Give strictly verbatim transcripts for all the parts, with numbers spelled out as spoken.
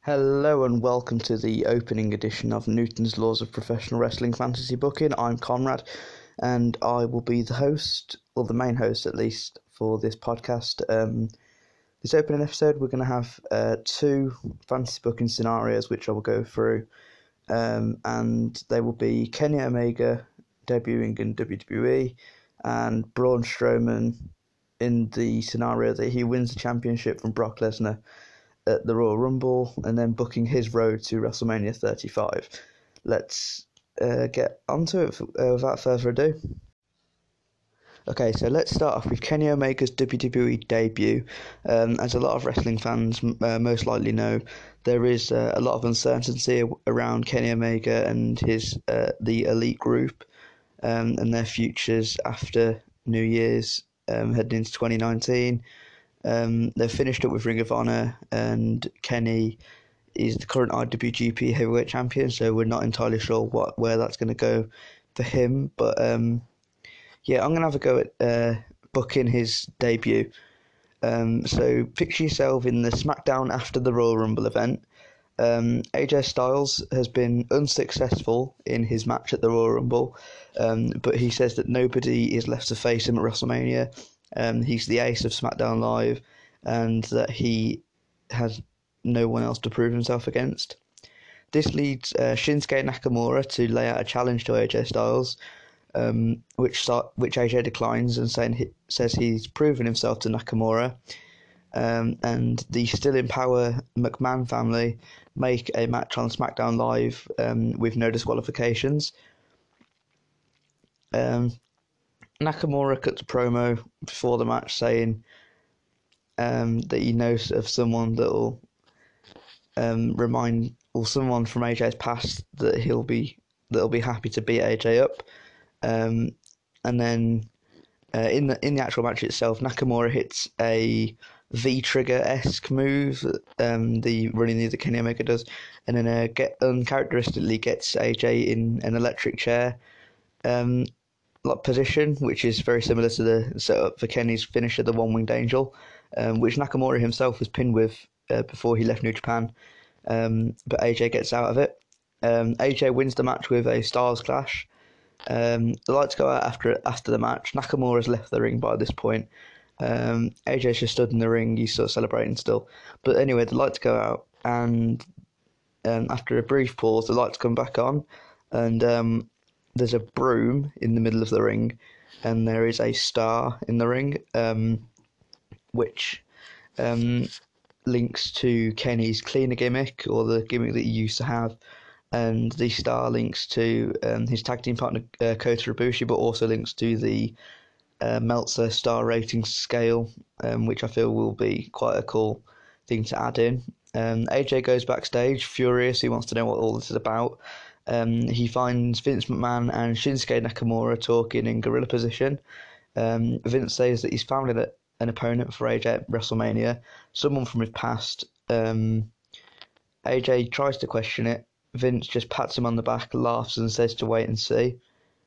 Hello and welcome to the opening edition of Newton's Laws of Professional Wrestling Fantasy Booking. I'm Conrad and I will be the host, or the main host at least, for this podcast. Um, this opening episode we're going to have uh, two fantasy booking scenarios which I will go through, um, and they will be Kenny Omega debuting in W W E and Braun Strowman in the scenario that he wins the championship from Brock Lesnar at the Royal Rumble, and then booking his road to WrestleMania thirty-five. Let's uh, get onto it uh, without further ado. Okay, so let's start off with Kenny Omega's W W E debut. Um, as a lot of wrestling fans uh, most likely know, there is uh, a lot of uncertainty around Kenny Omega and his uh, the Elite group um, and their futures after New Year's, um, heading into twenty nineteen. Um, they've finished up with Ring of Honor, and Kenny is the current I W G P Heavyweight Champion, so we're not entirely sure what where that's going to go for him. But um, yeah, I'm going to have a go at uh, booking his debut. Um, so picture yourself in the SmackDown after the Royal Rumble event. Um, A J Styles has been unsuccessful in his match at the Royal Rumble, um, but he says that nobody is left to face him at WrestleMania. Um, he's the ace of SmackDown Live, and that he has no one else to prove himself against. This leads uh, Shinsuke Nakamura to lay out a challenge to A J Styles, um, which which A J declines and saying he, says he's proven himself to Nakamura. Um, and the still in power McMahon family make a match on SmackDown Live um, with no disqualifications. Um, Nakamura cuts a promo before the match saying um, that he knows of someone that will um, remind, or someone from A J's past that he'll be that'll be happy to beat A J up. Um, and then uh, in the in the actual match itself, Nakamura hits a V-Trigger-esque move, um, the running knee that Kenny Omega does, and then uh, get uncharacteristically gets A J in an electric chair Um, position, which is very similar to the setup for Kenny's finisher, the One-Winged Angel, um, which Nakamura himself was pinned with uh, before he left New Japan, um, but A J gets out of it. Um, A J wins the match with a Styles Clash. Um, the lights go out after after the match. Nakamura's left the ring by this point. Um, A J's just stood in the ring, he's sort of celebrating still. But anyway, the lights go out, and um, after a brief pause, the lights come back on, and um, there's a broom in the middle of the ring, and there is a star in the ring, um, which um, links to Kenny's cleaner gimmick, or the gimmick that he used to have, and the star links to um, his tag team partner uh, Kota Ibushi, but also links to the uh, Meltzer star rating scale, um, which I feel will be quite a cool thing to add in. Um, A J goes backstage, furious. He wants to know what all this is about. Um, he finds Vince McMahon and Shinsuke Nakamura talking in gorilla position. Um, Vince says that he's found an, an opponent for A J at WrestleMania, someone from his past. Um, A J tries to question it. Vince just pats him on the back, laughs, and says to wait and see.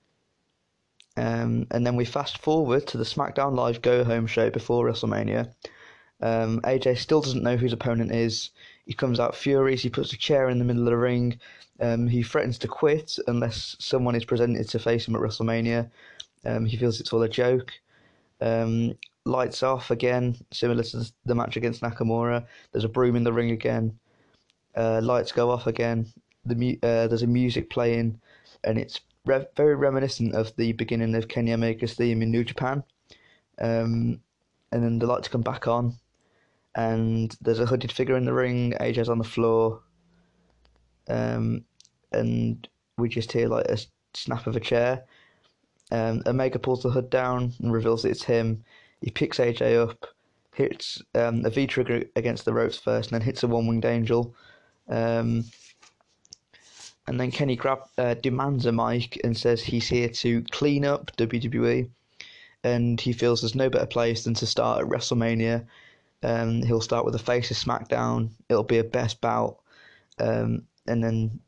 Um, and then we fast forward to the SmackDown Live Go Home show before WrestleMania. Um, A J still doesn't know who his opponent is. He comes out furious. He puts a chair in the middle of the ring. Um, he threatens to quit unless someone is presented to face him at WrestleMania. Um, he feels it's all a joke. Um, lights off again, similar to the match against Nakamura. There's a broom in the ring again. Uh, lights go off again. The mu- uh, there's a music playing, and it's re- very reminiscent of the beginning of Kenny Omega's theme in New Japan. Um, and then the lights come back on, and there's a hooded figure in the ring. A J's on the floor. Um, and we just hear like a snap of a chair. Um, Omega pulls the hood down and reveals that it's him. He picks A J up, hits um, a V-trigger against the ropes first, and then hits a One-Winged Angel. Um, and then Kenny grab, uh, demands a mic and says he's here to clean up W W E, and he feels there's no better place than to start at WrestleMania. Um, he'll start with the face of SmackDown. It'll be a best bout. Um, and then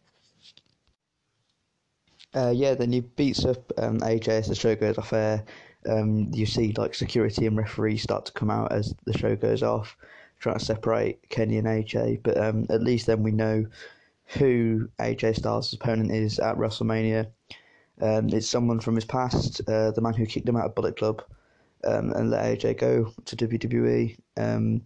Uh, yeah, then he beats up um, A J as the show goes off air. Um, you see like security and referees start to come out as the show goes off. trying to separate Kenny and A J, but um, at least then we know who A J Styles' opponent is at WrestleMania. Um, it's someone from his past, uh, the man who kicked him out of Bullet Club um, and let A J go to W W E. Um,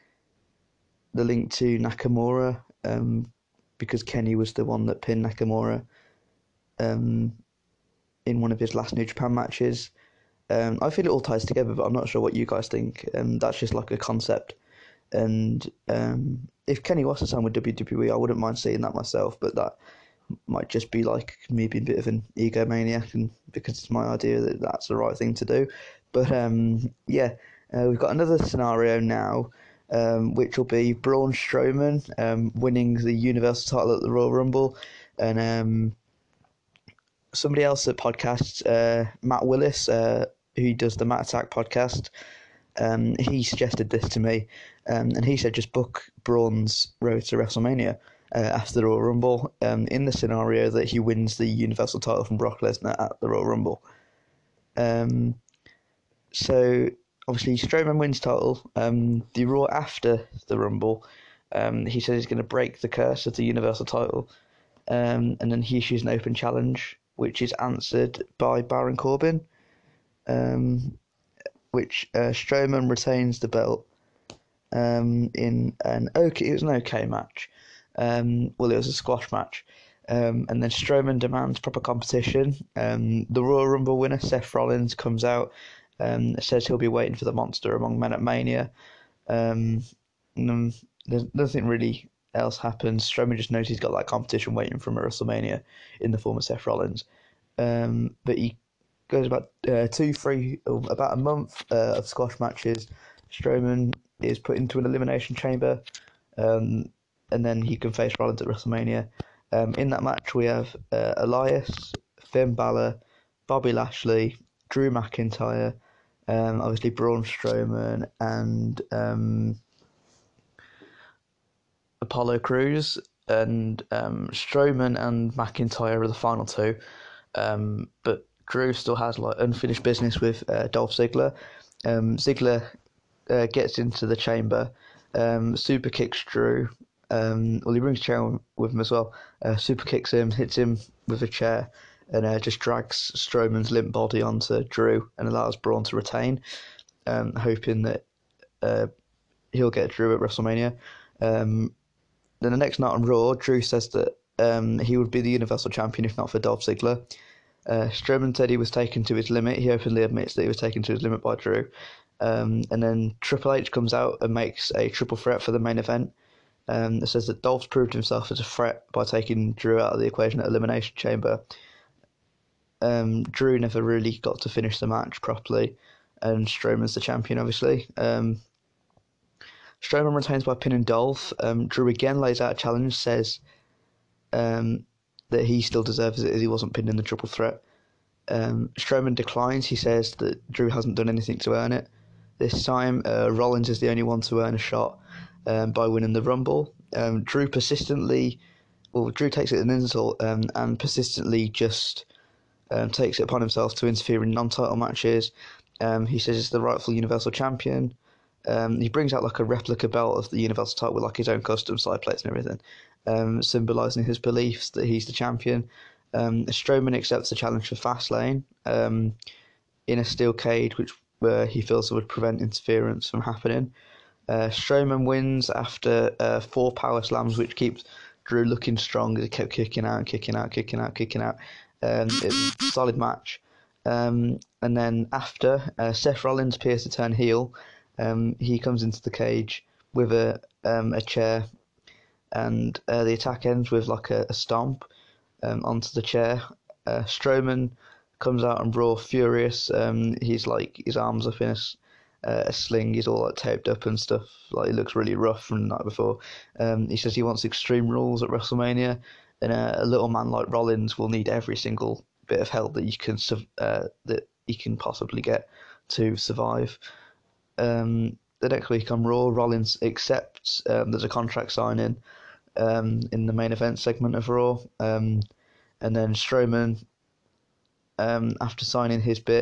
the link to Nakamura, um, because Kenny was the one that pinned Nakamura um, in one of his last New Japan matches. Um, I feel it all ties together, but I'm not sure what you guys think. Um, that's just like a concept. And um, if Kenny was to sign with W W E, I wouldn't mind seeing that myself, but that might just be like me being a bit of an egomaniac, and because it's my idea that that's the right thing to do. But um, yeah, uh, we've got another scenario now, um, which will be Braun Strowman um, winning the Universal title at the Royal Rumble, and um, somebody else at podcasts, uh, Matt Willis, uh, who does the Matt Attack podcast. Um, he suggested this to me, um, and he said just book Braun's road to WrestleMania uh, after the Royal Rumble, um, in the scenario that he wins the Universal title from Brock Lesnar at the Royal Rumble. Um, so obviously Strowman wins title. Um, the Raw after the Rumble, um, he says he's going to break the curse of the Universal title, um, and then he issues an open challenge, which is answered by Baron Corbin. Um, which uh, Strowman retains the belt um, in an okay, it was an okay match. Um, well, it was a squash match, um, and then Strowman demands proper competition. Um, the Royal Rumble winner Seth Rollins comes out, um, says he'll be waiting for the Monster Among Men at Mania. Um, and there's nothing really else happens. Strowman just knows he's got that competition waiting from a WrestleMania in the form of Seth Rollins, um, but he goes about uh, two, three, about a month uh, of squash matches. Strowman is put into an elimination chamber, um, and then he can face Rollins at WrestleMania. Um, in that match, we have uh, Elias, Finn Balor, Bobby Lashley, Drew McIntyre, um, obviously Braun Strowman, and um, Apollo Crews. And um, Strowman and McIntyre are the final two, um, but Drew still has like unfinished business with uh, Dolph Ziggler. Um, Ziggler uh, gets into the chamber, um, super kicks Drew. Um, well, he brings a chair with him as well. Uh, super kicks him, hits him with a chair, and uh, just drags Strowman's limp body onto Drew and allows Braun to retain, um, hoping that uh, he'll get Drew at WrestleMania. Um, then the next night on Raw, Drew says that um, he would be the Universal Champion if not for Dolph Ziggler. Uh, Strowman said he was taken to his limit. He openly admits that he was taken to his limit by Drew. Um, and then Triple H comes out and makes a triple threat for the main event. Um, it says that Dolph's proved himself as a threat by taking Drew out of the equation at Elimination Chamber. Um, Drew never really got to finish the match properly, and Strowman's the champion, obviously. Um, Strowman retains by pinning Dolph. Um, Drew again lays out a challenge, says um, that he still deserves it as he wasn't pinned in the triple threat. Um, Strowman declines. He says that Drew hasn't done anything to earn it. This time, uh, Rollins is the only one to earn a shot um, by winning the Rumble. Um, Drew persistently, well, Drew takes it as an insult um, and persistently just um, takes it upon himself to interfere in non-title matches. Um, he says he's the rightful Universal Champion. Um, he brings out like a replica belt of the Universal title with like his own custom side plates and everything, um, symbolising his beliefs that he's the champion. Um, Strowman accepts the challenge for Fastlane um, in a steel cage, which uh, he feels would prevent interference from happening. Uh, Strowman wins after uh, four power slams, which keeps Drew looking strong as he kept kicking out, kicking out, kicking out, kicking out. Um, it was a solid match. Um, and then after, uh, Seth Rollins appears to turn heel. Um, he comes into the cage with a um, a chair, and uh, the attack ends with like a, a stomp um, onto the chair. Uh, Strowman comes out on Raw furious. Um, he's like his arms up in a, uh, a sling. He's all like taped up and stuff. Like he looks really rough from the night before. Um, he says he wants Extreme Rules at WrestleMania, and uh, a little man like Rollins will need every single bit of help that you can uh, that he can possibly get to survive. Um, the next week on Raw, Rollins accepts um, there's a contract signing um, in the main event segment of Raw, um, and then Strowman, um, after signing his bit,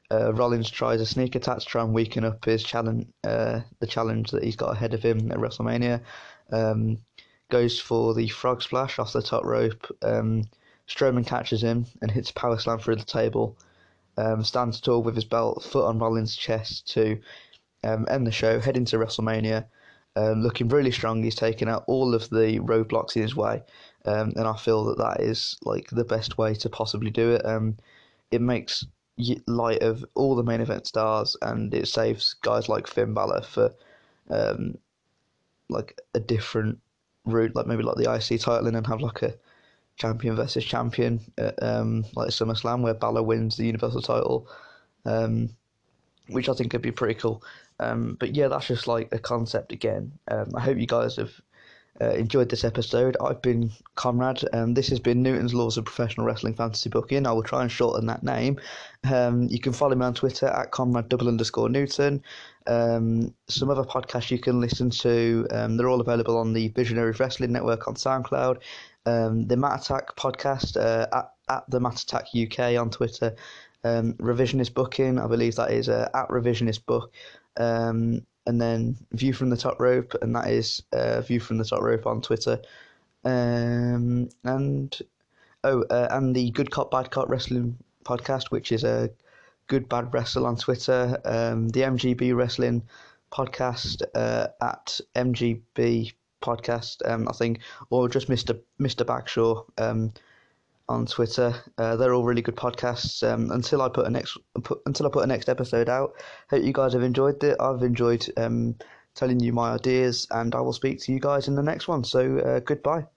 Uh, Rollins tries a sneak attack to try and weaken up his challenge, uh, the challenge that he's got ahead of him at WrestleMania. Um, goes for the frog splash off the top rope. Um, Strowman catches him and hits a power slam through the table. Um, stands tall with his belt, foot on Rollins' chest to um, end the show, head into WrestleMania. Um, looking really strong. He's taken out all of the roadblocks in his way, um, and I feel that that is like the best way to possibly do it. Um, it makes light of all the main event stars, and it saves guys like Finn Balor for um, like a different route, like maybe like the I C title, and then have like a champion versus champion at um, like SummerSlam where Balor wins the Universal title, um, which I think could be pretty cool. Um, but yeah, that's just like a concept again. Um, I hope you guys have uh, enjoyed this episode. I've been Conrad, and this has been Newton's Laws of Professional Wrestling Fantasy Booking. I will try and shorten that name. Um, you can follow me on Twitter at Conrad double underscore Newton. Um, some other podcasts you can listen to, um, they're all available on the Visionary Wrestling Network on SoundCloud. Um, the Matt Attack podcast uh, at, at the Matt Attack U K on Twitter. Um, Revisionist Booking, I believe that is uh, at Revisionist Book. Um, and then View from the Top Rope, and that is uh, View from the Top Rope on Twitter. Um, and oh, uh, and the Good Cop Bad Cop Wrestling podcast, which is a Good Bad Wrestle on Twitter. Um, the M G B Wrestling podcast uh, at M G B Podcast, um, I think, or just Mister Mister Bagshaw um, on Twitter. Uh, they're all really good podcasts. Um, until I put a next put, until I put a next episode out. Hope you guys have enjoyed it. I've enjoyed um, telling you my ideas, and I will speak to you guys in the next one. So uh, goodbye.